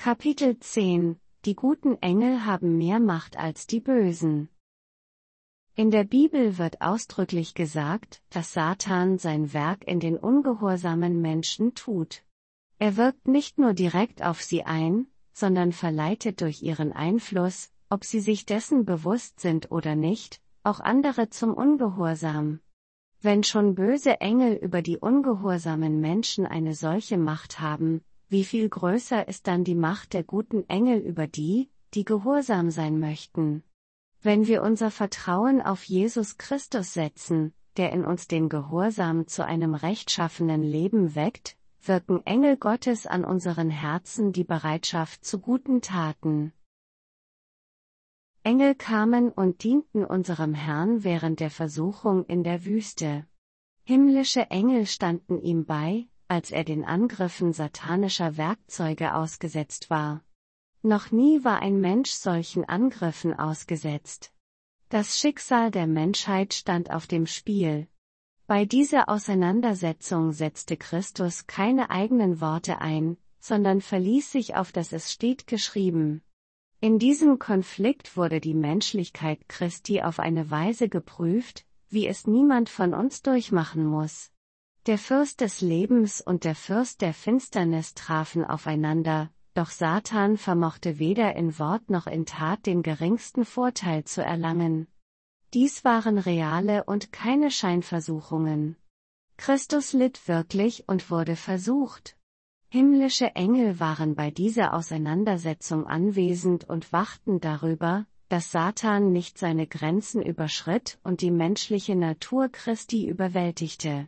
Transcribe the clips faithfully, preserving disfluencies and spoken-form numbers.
Kapitel zehn Die guten Engel haben mehr Macht als die Bösen. In der Bibel wird ausdrücklich gesagt, dass Satan sein Werk in den ungehorsamen Menschen tut. Er wirkt nicht nur direkt auf sie ein, sondern verleitet durch ihren Einfluss, ob sie sich dessen bewusst sind oder nicht, auch andere zum Ungehorsam. Wenn schon böse Engel über die ungehorsamen Menschen eine solche Macht haben, wie viel größer ist dann die Macht der guten Engel über die, die gehorsam sein möchten? Wenn wir unser Vertrauen auf Jesus Christus setzen, der in uns den Gehorsam zu einem rechtschaffenen Leben weckt, wirken Engel Gottes an unseren Herzen die Bereitschaft zu guten Taten. Engel kamen und dienten unserem Herrn während der Versuchung in der Wüste. Himmlische Engel standen ihm bei, als er den Angriffen satanischer Werkzeuge ausgesetzt war. Noch nie war ein Mensch solchen Angriffen ausgesetzt. Das Schicksal der Menschheit stand auf dem Spiel. Bei dieser Auseinandersetzung setzte Christus keine eigenen Worte ein, sondern verließ sich auf das Es steht geschrieben. In diesem Konflikt wurde die Menschlichkeit Christi auf eine Weise geprüft, wie es niemand von uns durchmachen muss. Der Fürst des Lebens und der Fürst der Finsternis trafen aufeinander, doch Satan vermochte weder in Wort noch in Tat den geringsten Vorteil zu erlangen. Dies waren reale und keine Scheinversuchungen. Christus litt wirklich und wurde versucht. Himmlische Engel waren bei dieser Auseinandersetzung anwesend und wachten darüber, dass Satan nicht seine Grenzen überschritt und die menschliche Natur Christi überwältigte.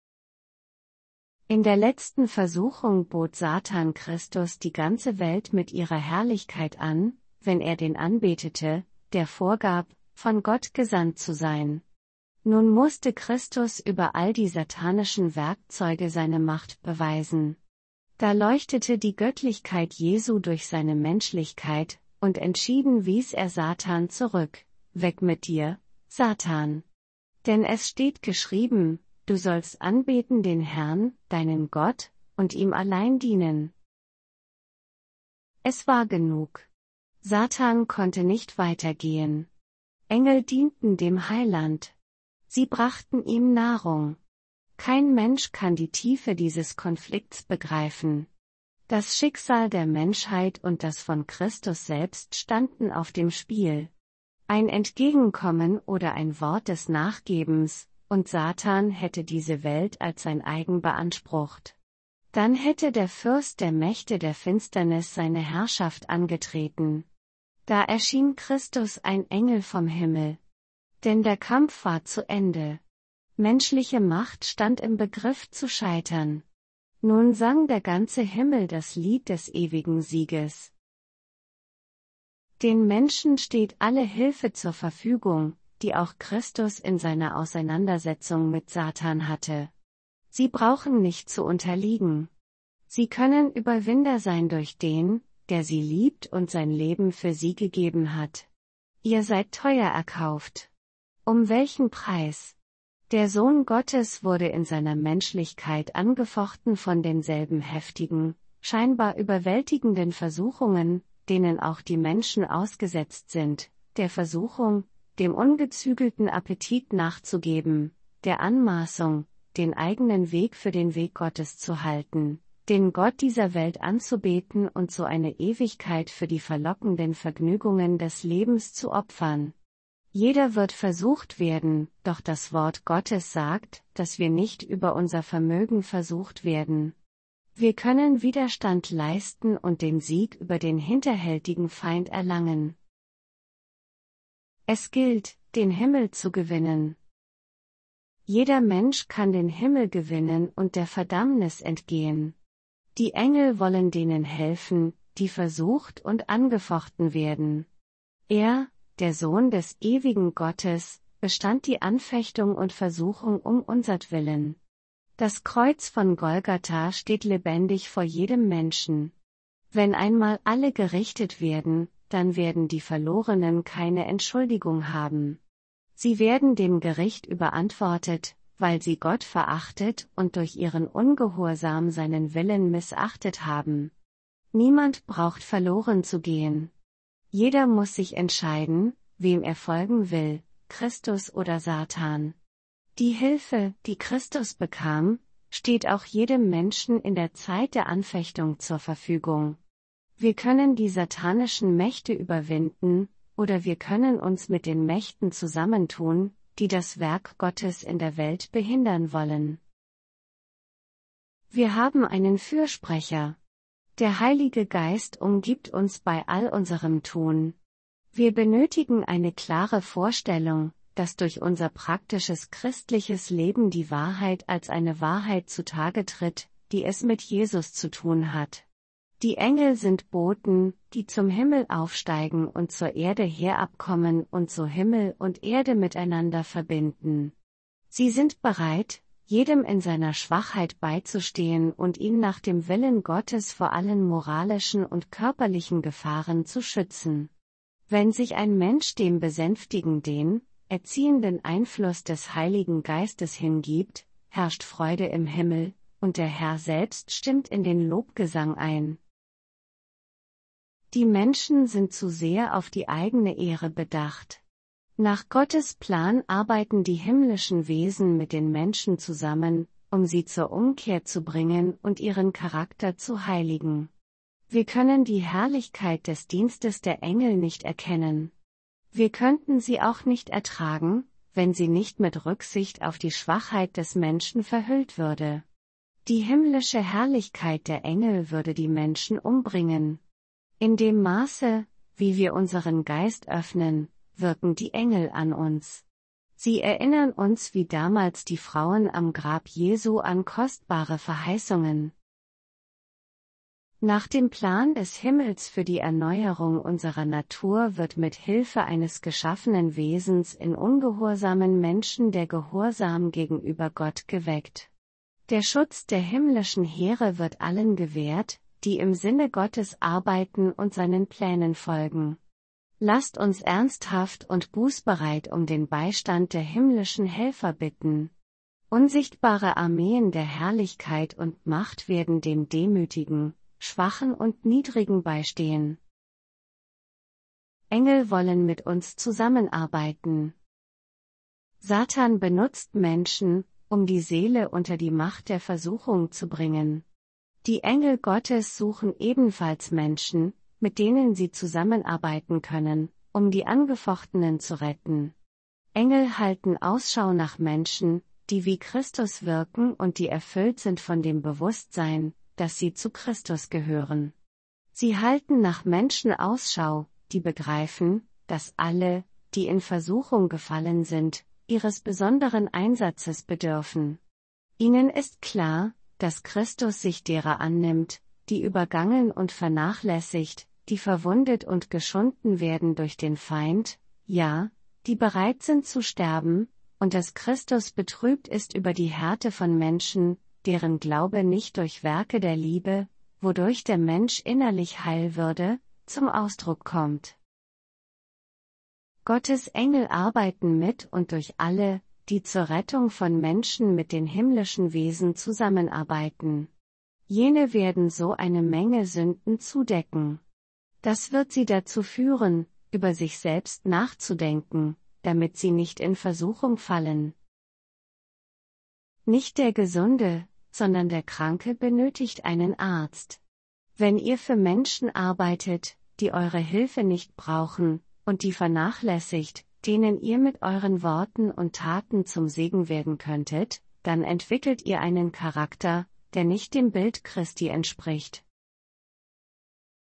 In der letzten Versuchung bot Satan Christus die ganze Welt mit ihrer Herrlichkeit an, wenn er den anbetete, der vorgab, von Gott gesandt zu sein. Nun musste Christus über all die satanischen Werkzeuge seine Macht beweisen. Da leuchtete die Göttlichkeit Jesu durch seine Menschlichkeit, und entschieden wies er Satan zurück: Weg mit dir, Satan! Denn es steht geschrieben, du sollst anbeten den Herrn, deinen Gott, und ihm allein dienen. Es war genug. Satan konnte nicht weitergehen. Engel dienten dem Heiland. Sie brachten ihm Nahrung. Kein Mensch kann die Tiefe dieses Konflikts begreifen. Das Schicksal der Menschheit und das von Christus selbst standen auf dem Spiel. Ein Entgegenkommen oder ein Wort des Nachgebens, und Satan hätte diese Welt als sein eigen beansprucht. Dann hätte der Fürst der Mächte der Finsternis seine Herrschaft angetreten. Da erschien Christus ein Engel vom Himmel. Denn der Kampf war zu Ende. Menschliche Macht stand im Begriff zu scheitern. Nun sang der ganze Himmel das Lied des ewigen Sieges. Den Menschen steht alle Hilfe zur Verfügung, die auch Christus in seiner Auseinandersetzung mit Satan hatte. Sie brauchen nicht zu unterliegen. Sie können Überwinder sein durch den, der sie liebt und sein Leben für sie gegeben hat. Ihr seid teuer erkauft. Um welchen Preis? Der Sohn Gottes wurde in seiner Menschlichkeit angefochten von denselben heftigen, scheinbar überwältigenden Versuchungen, denen auch die Menschen ausgesetzt sind, der Versuchung, dem ungezügelten Appetit nachzugeben, der Anmaßung, den eigenen Weg für den Weg Gottes zu halten, den Gott dieser Welt anzubeten und so eine Ewigkeit für die verlockenden Vergnügungen des Lebens zu opfern. Jeder wird versucht werden, doch das Wort Gottes sagt, dass wir nicht über unser Vermögen versucht werden. Wir können Widerstand leisten und den Sieg über den hinterhältigen Feind erlangen. Es gilt, den Himmel zu gewinnen. Jeder Mensch kann den Himmel gewinnen und der Verdammnis entgehen. Die Engel wollen denen helfen, die versucht und angefochten werden. Er, der Sohn des ewigen Gottes, bestand die Anfechtung und Versuchung um unsertwillen. Das Kreuz von Golgatha steht lebendig vor jedem Menschen. Wenn einmal alle gerichtet werden, dann werden die Verlorenen keine Entschuldigung haben. Sie werden dem Gericht überantwortet, weil sie Gott verachtet und durch ihren Ungehorsam seinen Willen missachtet haben. Niemand braucht verloren zu gehen. Jeder muss sich entscheiden, wem er folgen will, Christus oder Satan. Die Hilfe, die Christus bekam, steht auch jedem Menschen in der Zeit der Anfechtung zur Verfügung. Wir können die satanischen Mächte überwinden, oder wir können uns mit den Mächten zusammentun, die das Werk Gottes in der Welt behindern wollen. Wir haben einen Fürsprecher. Der Heilige Geist umgibt uns bei all unserem Tun. Wir benötigen eine klare Vorstellung, dass durch unser praktisches christliches Leben die Wahrheit als eine Wahrheit zutage tritt, die es mit Jesus zu tun hat. Die Engel sind Boten, die zum Himmel aufsteigen und zur Erde herabkommen und so Himmel und Erde miteinander verbinden. Sie sind bereit, jedem in seiner Schwachheit beizustehen und ihn nach dem Willen Gottes vor allen moralischen und körperlichen Gefahren zu schützen. Wenn sich ein Mensch dem besänftigenden, erziehenden Einfluss des Heiligen Geistes hingibt, herrscht Freude im Himmel, und der Herr selbst stimmt in den Lobgesang ein. Die Menschen sind zu sehr auf die eigene Ehre bedacht. Nach Gottes Plan arbeiten die himmlischen Wesen mit den Menschen zusammen, um sie zur Umkehr zu bringen und ihren Charakter zu heiligen. Wir können die Herrlichkeit des Dienstes der Engel nicht erkennen. Wir könnten sie auch nicht ertragen, wenn sie nicht mit Rücksicht auf die Schwachheit des Menschen verhüllt würde. Die himmlische Herrlichkeit der Engel würde die Menschen umbringen. In dem Maße, wie wir unseren Geist öffnen, wirken die Engel an uns. Sie erinnern uns wie damals die Frauen am Grab Jesu an kostbare Verheißungen. Nach dem Plan des Himmels für die Erneuerung unserer Natur wird mit Hilfe eines geschaffenen Wesens in ungehorsamen Menschen der Gehorsam gegenüber Gott geweckt. Der Schutz der himmlischen Heere wird allen gewährt, die im Sinne Gottes arbeiten und seinen Plänen folgen. Lasst uns ernsthaft und bußbereit um den Beistand der himmlischen Helfer bitten. Unsichtbare Armeen der Herrlichkeit und Macht werden dem Demütigen, Schwachen und Niedrigen beistehen. Engel wollen mit uns zusammenarbeiten. Satan benutzt Menschen, um die Seele unter die Macht der Versuchung zu bringen. Die Engel Gottes suchen ebenfalls Menschen, mit denen sie zusammenarbeiten können, um die Angefochtenen zu retten. Engel halten Ausschau nach Menschen, die wie Christus wirken und die erfüllt sind von dem Bewusstsein, dass sie zu Christus gehören. Sie halten nach Menschen Ausschau, die begreifen, dass alle, die in Versuchung gefallen sind, ihres besonderen Einsatzes bedürfen. Ihnen ist klar, dass Christus sich derer annimmt, die übergangen und vernachlässigt, die verwundet und geschunden werden durch den Feind, ja, die bereit sind zu sterben, und dass Christus betrübt ist über die Härte von Menschen, deren Glaube nicht durch Werke der Liebe, wodurch der Mensch innerlich heil würde, zum Ausdruck kommt. Gottes Engel arbeiten mit und durch alle, die zur Rettung von Menschen mit den himmlischen Wesen zusammenarbeiten. Jene werden so eine Menge Sünden zudecken. Das wird sie dazu führen, über sich selbst nachzudenken, damit sie nicht in Versuchung fallen. Nicht der Gesunde, sondern der Kranke benötigt einen Arzt. Wenn ihr für Menschen arbeitet, die eure Hilfe nicht brauchen, und die vernachlässigt, denen ihr mit euren Worten und Taten zum Segen werden könntet, dann entwickelt ihr einen Charakter, der nicht dem Bild Christi entspricht.